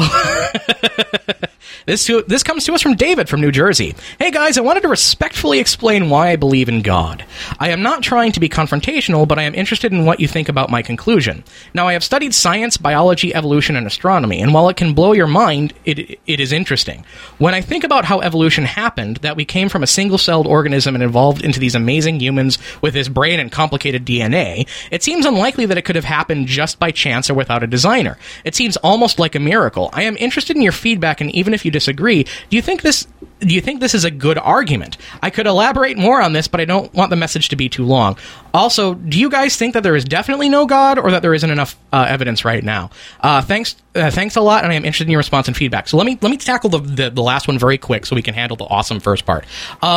This comes to us from David from New Jersey. Hey guys, I wanted to respectfully explain why I believe in God. I am not trying to be confrontational, but I am interested in what you think about my conclusion. Now, I have studied science, biology, evolution, and astronomy, and while it can blow your mind, it is interesting. When I think about how evolution happened, that we came from a single-celled organism and evolved into these amazing humans with this brain and complicated DNA, it seems unlikely that it could have happened just by chance or without a designer. It seems almost like a miracle. I am interested in your feedback, and even if you disagree, do you think this is a good argument? I could elaborate more on this, but I don't want the message to be too long. Also, do you guys think that there is definitely no God, or that there isn't enough evidence right now? Thanks a lot, and I am interested in your response and feedback. So let me tackle the last one very quick so we can handle the awesome first part.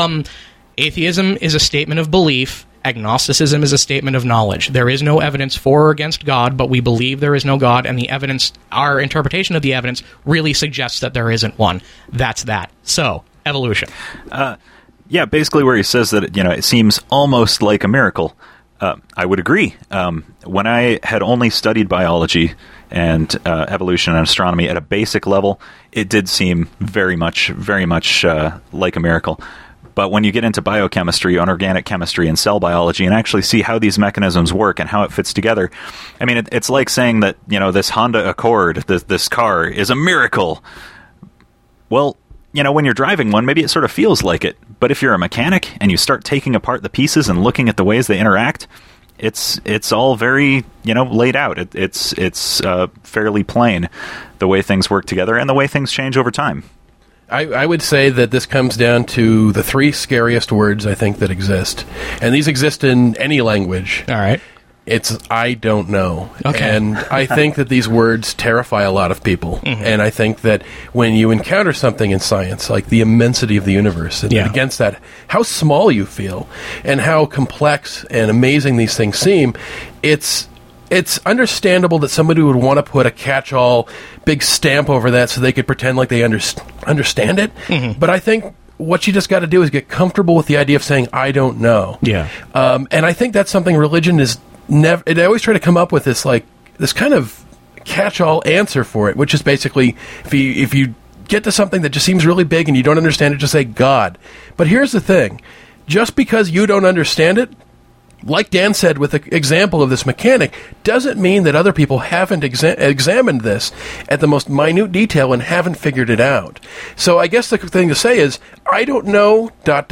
Atheism is a statement of belief. Agnosticism is a statement of knowledge. There is no evidence for or against God, but we believe there is no God, and the evidence, our interpretation of the evidence, really suggests that there isn't one. That's that. So, evolution. Yeah, basically where he says that, it seems almost like a miracle. I would agree. When I had only studied biology and evolution and astronomy at a basic level, it did seem very much like a miracle. But when you get into biochemistry, inorganic chemistry, and cell biology, and actually see how these mechanisms work and how it fits together, I mean, it's like saying that, this Honda Accord, this car, is a miracle. Well, when you're driving one, maybe it sort of feels like it. But if you're a mechanic and you start taking apart the pieces and looking at the ways they interact, it's all very, laid out. It's fairly plain, the way things work together and the way things change over time. I would say that this comes down to the three scariest words I think that exist. And these exist in any language. All right. It's I don't know. Okay. And I think that these words terrify a lot of people. Mm-hmm. And I think that when you encounter something in science, like the immensity of the universe, and against that, how small you feel, and how complex and amazing these things seem, it's understandable that somebody would want to put a catch-all big stamp over that so they could pretend like they understand it. Mm-hmm. But I think what you just got to do is get comfortable with the idea of saying, I don't know. Yeah. And I think that's something religion is never... They always try to come up with this kind of catch-all answer for it, which is basically, if you get to something that just seems really big and you don't understand it, just say God. But here's the thing. Just because you don't understand it, like Dan said with the example of this mechanic, doesn't mean that other people haven't examined this at the most minute detail and haven't figured it out. So I guess the thing to say is, I don't know, ...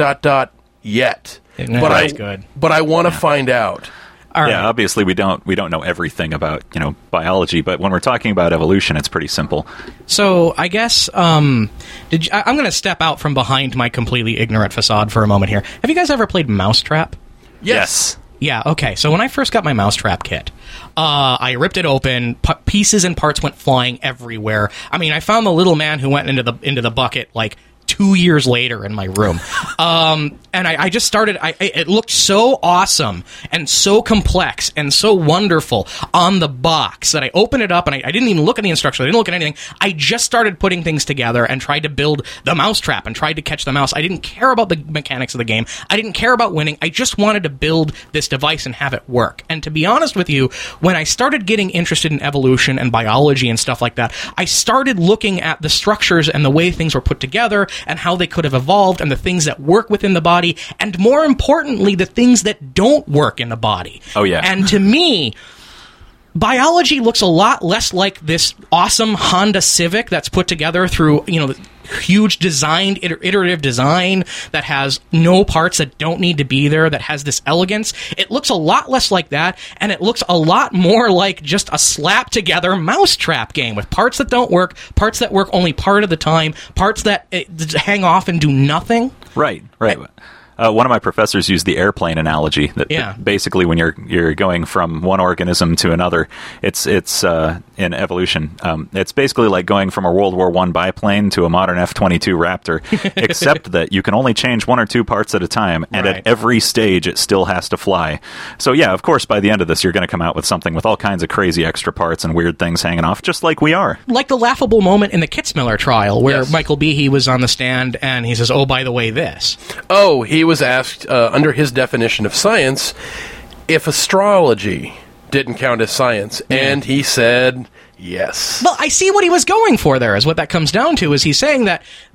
yet. But I want to find out. Right. Yeah, obviously we don't know everything about, biology, but when we're talking about evolution, it's pretty simple. So I guess I'm going to step out from behind my completely ignorant facade for a moment here. Have you guys ever played Mousetrap? Yes. Yeah, okay. So when I first got my Mousetrap kit, I ripped it open, pieces and parts went flying everywhere. I mean, I found the little man who went into the bucket, 2 years later in my room. And I just started, it looked so awesome and so complex and so wonderful on the box that I opened it up and I didn't even look at the instructions. I didn't look at anything. I just started putting things together and tried to build the mousetrap and tried to catch the mouse. I didn't care about the mechanics of the game. I didn't care about winning. I just wanted to build this device and have it work. And to be honest with you, when I started getting interested in evolution and biology and stuff like that, I started looking at the structures and the way things were put together and how they could have evolved and the things that work within the body, and more importantly, the things that don't work in the body. Oh, yeah. And to me, biology looks a lot less like this awesome Honda Civic that's put together through, huge designed, iterative design that has no parts that don't need to be there, that has this elegance. It looks a lot less like that, and it looks a lot more like just a slap-together mousetrap game with parts that don't work, parts that work only part of the time, parts that hang off and do nothing. Right. One of my professors used the airplane analogy. That basically, when you're going from one organism to another, it's in evolution. It's basically like going from a World War I biplane to a modern F-22 Raptor, except that you can only change one or two parts at a time, and at every stage it still has to fly. So yeah, of course, by the end of this, you're going to come out with something with all kinds of crazy extra parts and weird things hanging off, just like we are. Like the laughable moment in the Kitzmiller trial, where Michael Behe was on the stand and he says, "Oh, by the way, this." Oh, he was asked, under his definition of science, if astrology didn't count as science, and he said yes. Well, I see what he was going for there, is what that comes down to, is he's saying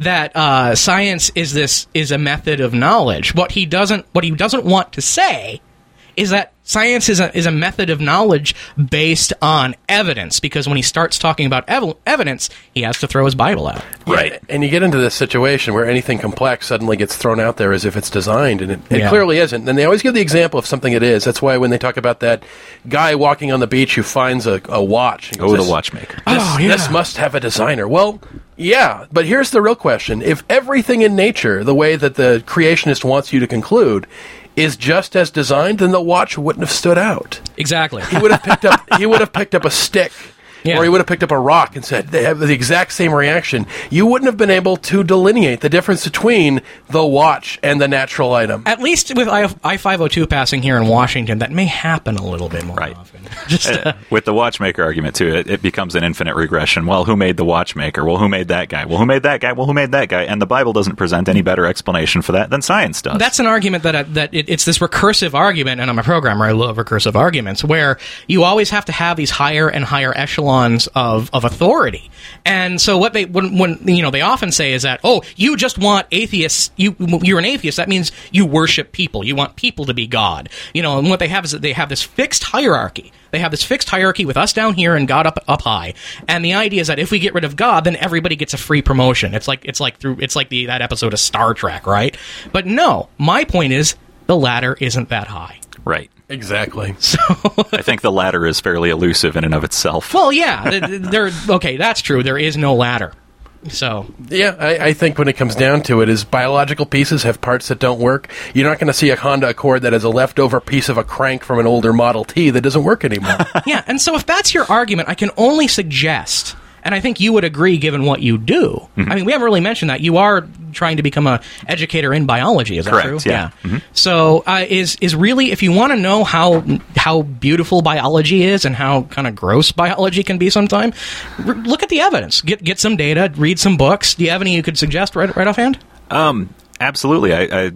that science is a method of knowledge. What he doesn't want to say is that science is a method of knowledge based on evidence, because when he starts talking about evidence, he has to throw his Bible out. Right. And you get into this situation where anything complex suddenly gets thrown out there as if it's designed, and it clearly isn't. And they always give the example of something it is. That's why when they talk about that guy walking on the beach who finds a watch. Goes, the watchmaker. This must have a designer. Well, yeah, but here's the real question. If everything in nature, the way that the creationist wants you to conclude, is just as designed, then the watch wouldn't have stood out. Exactly. He would have picked up a stick, or he would have picked up a rock and said they have the exact same reaction. You wouldn't have been able to delineate the difference between the watch and the natural item. At least with I-502 passing here in Washington, that may happen a little bit more often. With the watchmaker argument, too, it becomes an infinite regression. Well, who made the watchmaker? Well, who made that guy? Well, who made that guy? Well, who made that guy? And the Bible doesn't present any better explanation for that than science does. That's an argument it's this recursive argument, and I'm a programmer, I love recursive arguments, where you always have to have these higher and higher echelons of authority. And so what when they often say is that, oh, you just want atheists, you're an atheist, that means you worship people. You want people to be God. And what they have is that they have this fixed hierarchy. They have this fixed hierarchy with us down here and God up high. And the idea is that if we get rid of God, then everybody gets a free promotion. It's like that episode of Star Trek, right? But no, my point is the ladder isn't that high. Right. Exactly. So I think the ladder is fairly elusive in and of itself. Well, yeah, okay, that's true. There is no ladder. So yeah, I think when it comes down to it, is biological pieces have parts that don't work. You're not going to see a Honda Accord that has a leftover piece of a crank from an older Model T that doesn't work anymore. Yeah, and so if that's your argument, I can only suggest, and I think you would agree given what you do. Mm-hmm. I mean, we haven't really mentioned that. You are trying to become an educator in biology, is that correct, true? Yeah. Mm-hmm. So is really, if you want to know how beautiful biology is and how kind of gross biology can be sometime, look at the evidence. Get some data, read some books. Do you have any you could suggest right offhand? Absolutely.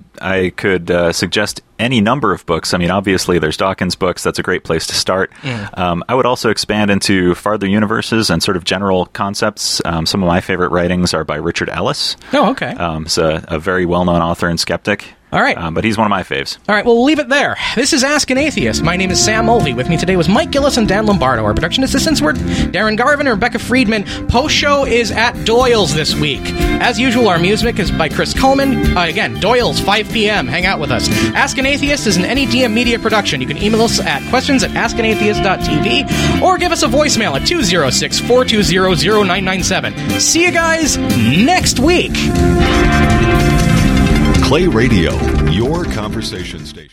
I could suggest any number of books. I mean, obviously, there's Dawkins' books. That's a great place to start. I would also expand into farther universes and sort of general concepts. Some of my favorite writings are by Richard Ellis. Oh, okay. He's a very well-known author and skeptic. All right. But he's one of my faves. All right, well, we'll leave it there. This is Ask an Atheist. My name is Sam Mulvey. With me today was Mike Gillis and Dan Lombardo. Our production assistants were Darren Garvin and Rebecca Friedman. Post-show is at Doyle's this week. As usual, our music is by Chris Coleman. Again, Doyle's, 5 p.m. Hang out with us. Ask an Atheist is an NEDM media production. You can email us at questions@askanatheist.tv or give us a voicemail at 206-420-0997. See you guys next week. Clay Radio, your conversation station.